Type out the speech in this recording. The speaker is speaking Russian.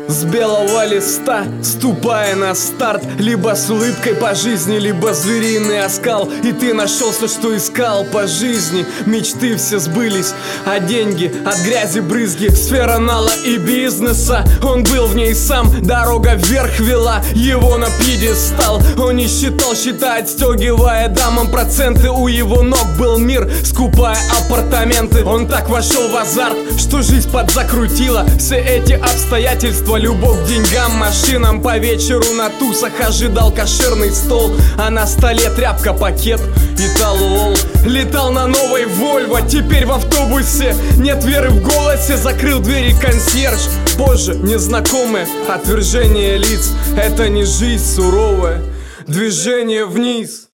С белого листа, ступая на старт, либо с улыбкой по жизни, либо звериный оскал. И ты нашел все, что искал по жизни. Мечты все сбылись, а деньги от грязи брызги. Сфера нала и бизнеса, он был в ней сам. Дорога вверх вела его на пьедестал. Он не считал считать, стегивая дамам проценты. У его ног был мир, скупая апартаменты. Он так вошел в азарт, что жизнь подзакрутила. Все эти обстоятельства, любовь к деньгам, машинам. По вечеру на тусах ожидал кошерный стол, а на столе тряпка, пакет и талол. Летал на новой Вольво, теперь в автобусе. Нет веры в голосе, закрыл двери консьерж. Позже незнакомое отвержение лиц. Это не жизнь суровая, движение вниз.